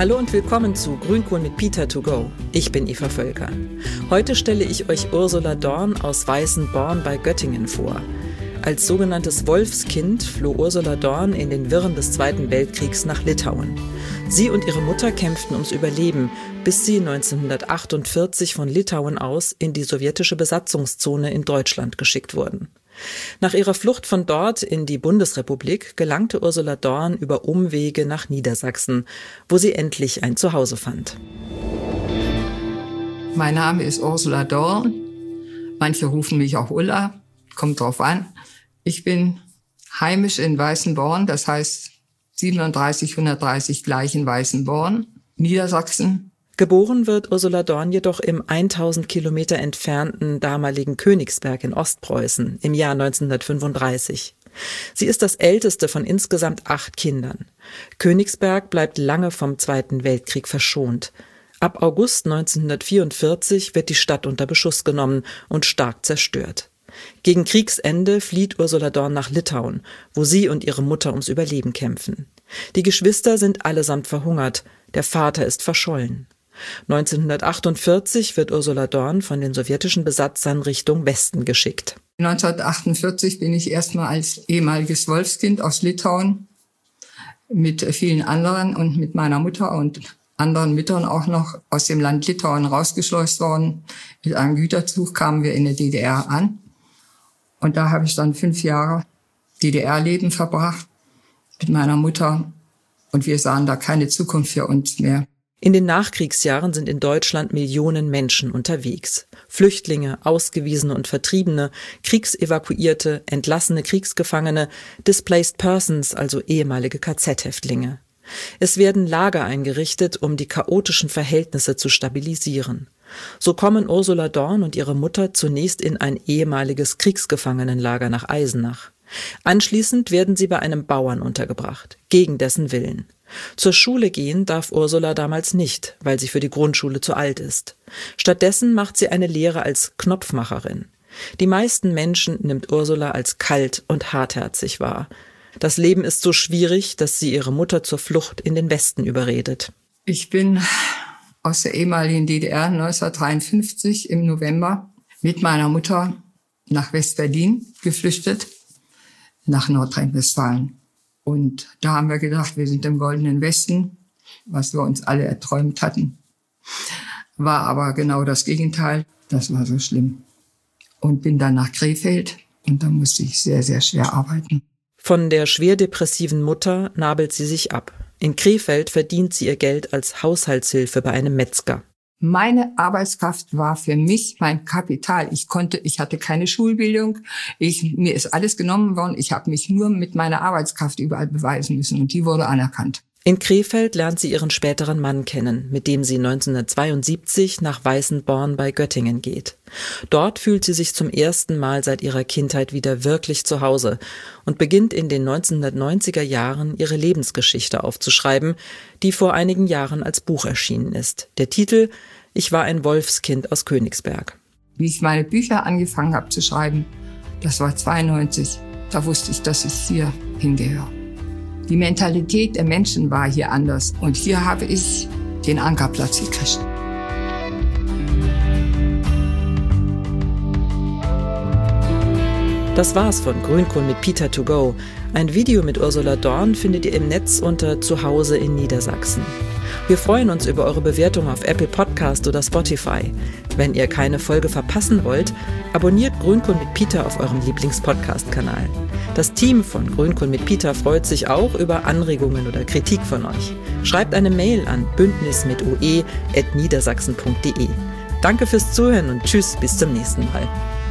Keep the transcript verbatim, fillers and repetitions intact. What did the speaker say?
Hallo und willkommen zu Grünkohl mit Peter to go. Ich bin Eva Völker. Heute stelle ich euch Ursula Dorn aus Weißenborn bei Göttingen vor. Als sogenanntes Wolfskind floh Ursula Dorn in den Wirren des Zweiten Weltkriegs nach Litauen. Sie und ihre Mutter kämpften ums Überleben, bis sie neunzehnhundertachtundvierzig von Litauen aus in die sowjetische Besatzungszone in Deutschland geschickt wurden. Nach ihrer Flucht von dort in die Bundesrepublik gelangte Ursula Dorn über Umwege nach Niedersachsen, wo sie endlich ein Zuhause fand. Mein Name ist Ursula Dorn. Manche rufen mich auch Ulla, kommt drauf an. Ich bin heimisch in Weißenborn, das heißt siebenunddreißig hundertdreißig gleich in Weißenborn, Niedersachsen. Geboren wird Ursula Dorn jedoch im tausend Kilometer entfernten damaligen Königsberg in Ostpreußen im Jahr neunzehnhundertfünfunddreißig. Sie ist das älteste von insgesamt acht Kindern. Königsberg bleibt lange vom Zweiten Weltkrieg verschont. Ab August neunzehnhundertvierundvierzig wird die Stadt unter Beschuss genommen und stark zerstört. Gegen Kriegsende flieht Ursula Dorn nach Litauen, wo sie und ihre Mutter ums Überleben kämpfen. Die Geschwister sind allesamt verhungert, der Vater ist verschollen. neunzehnhundertachtundvierzig wird Ursula Dorn von den sowjetischen Besatzern Richtung Westen geschickt. neunzehnhundertachtundvierzig bin ich erstmal als ehemaliges Wolfskind aus Litauen mit vielen anderen und mit meiner Mutter und anderen Müttern auch noch aus dem Land Litauen rausgeschleust worden. Mit einem Güterzug kamen wir in der D D R an. Und da habe ich dann fünf Jahre D D R-Leben verbracht mit meiner Mutter. Und wir sahen da keine Zukunft für uns mehr. In den Nachkriegsjahren sind in Deutschland Millionen Menschen unterwegs. Flüchtlinge, Ausgewiesene und Vertriebene, Kriegsevakuierte, entlassene Kriegsgefangene, Displaced Persons, also ehemalige K Z-Häftlinge. Es werden Lager eingerichtet, um die chaotischen Verhältnisse zu stabilisieren. So kommen Ursula Dorn und ihre Mutter zunächst in ein ehemaliges Kriegsgefangenenlager nach Eisenach. Anschließend werden sie bei einem Bauern untergebracht, gegen dessen Willen. Zur Schule gehen darf Ursula damals nicht, weil sie für die Grundschule zu alt ist. Stattdessen macht sie eine Lehre als Knopfmacherin. Die meisten Menschen nimmt Ursula als kalt und hartherzig wahr. Das Leben ist so schwierig, dass sie ihre Mutter zur Flucht in den Westen überredet. Ich bin aus der ehemaligen D D R neunzehnhundertdreiundfünfzig im November mit meiner Mutter nach West-Berlin geflüchtet, nach Nordrhein-Westfalen. Und da haben wir gedacht, wir sind im Goldenen Westen, was wir uns alle erträumt hatten. War aber genau das Gegenteil. Das war so schlimm. Und bin dann nach Krefeld und da musste ich sehr, sehr schwer arbeiten. Von der schwer depressiven Mutter nabelt sie sich ab. In Krefeld verdient sie ihr Geld als Haushaltshilfe bei einem Metzger. Meine Arbeitskraft war für mich mein Kapital. Ich konnte, ich hatte keine Schulbildung. Ich, mir ist alles genommen worden. Ich habe mich nur mit meiner Arbeitskraft überall beweisen müssen und die wurde anerkannt. In Krefeld lernt sie ihren späteren Mann kennen, mit dem sie neunzehnhundertzweiundsiebzig nach Weißenborn bei Göttingen geht. Dort fühlt sie sich zum ersten Mal seit ihrer Kindheit wieder wirklich zu Hause und beginnt in den neunzehnhundertneunziger Jahren ihre Lebensgeschichte aufzuschreiben, die vor einigen Jahren als Buch erschienen ist. Der Titel: Ich war ein Wolfskind aus Königsberg. Wie ich meine Bücher angefangen habe zu schreiben, das war zweiundneunzig, da wusste ich, dass ich hier hingehöre. Die Mentalität der Menschen war hier anders und hier habe ich den Ankerplatz gekriegt. Das war's von Grünkohl mit Peter to go. Ein Video mit Ursula Dorn findet ihr im Netz unter Zuhause in Niedersachsen. Wir freuen uns über eure Bewertung auf Apple Podcast oder Spotify. Wenn ihr keine Folge verpassen wollt, abonniert Grünkohl mit Peter auf eurem Lieblings-Podcast-Kanal. Das Team von Grünkohl mit Peter freut sich auch über Anregungen oder Kritik von euch. Schreibt eine Mail an bündnis mit ue at niedersachsen punkt de. Danke fürs Zuhören und tschüss, bis zum nächsten Mal.